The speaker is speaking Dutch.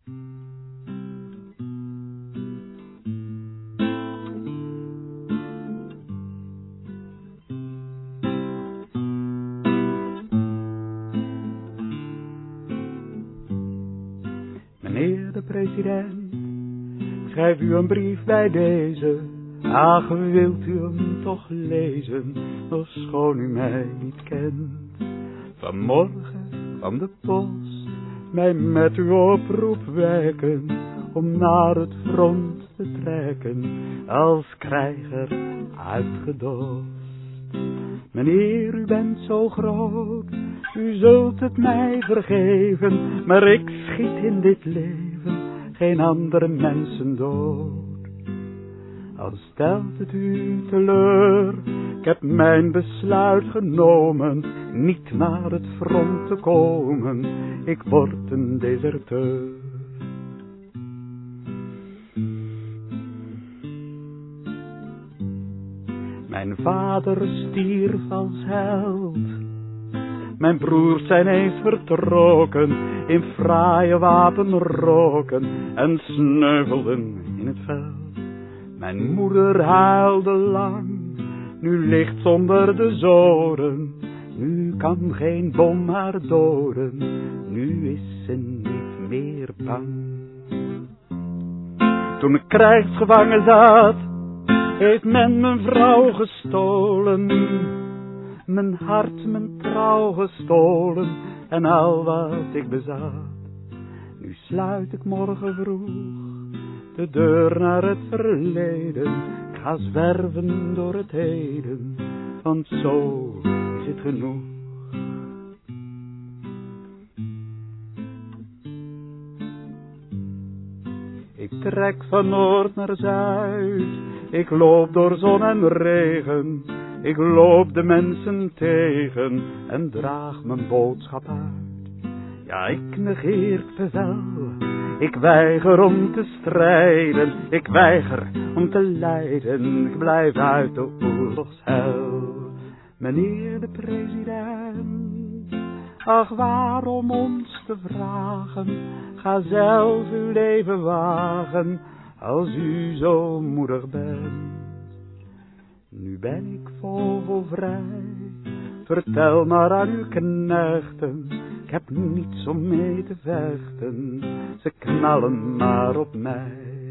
Meneer de president, schrijf u een brief bij deze. Ach, wilt u hem toch lezen, ofschoon u mij niet kent. Vanmorgen kwam de post mij met uw oproep wekken, om naar het front te trekken, als krijger uitgedost. Meneer, u bent zo groot, u zult het mij vergeven, maar ik schiet in dit leven geen andere mensen dood. Al stelt het u teleur, ik heb mijn besluit genomen, niet naar het front te komen, ik word een deserteur. Mijn vader stierf als held, mijn broers zijn eens vertrokken, in fraaie wapenrokken en sneuvelden in het veld. Mijn moeder huilde lang, nu ligt zonder de zoden, nu kan geen bom haar doden, nu is ze niet meer bang. Toen ik krijgsgevangen zat, heeft men mijn vrouw gestolen, mijn hart, mijn trouw gestolen en al wat ik bezat. Nu sluit ik morgen vroeg de deur naar het verleden, ik ga zwerven door het heden, want zo is het genoeg. Ik trek van noord naar zuid, ik loop door zon en regen, ik loop de mensen tegen en draag mijn boodschap uit. Ja, ik negeer het bevel, ik weiger om te strijden, ik weiger om te lijden, ik blijf uit de oorlogshel. Meneer de president, ach, waarom ons te vragen, ga zelf uw leven wagen, als u zo moedig bent. Nu ben ik vogelvrij, vertel maar aan uw knechten, ik heb niets om mee te vechten, ze knallen maar op mij.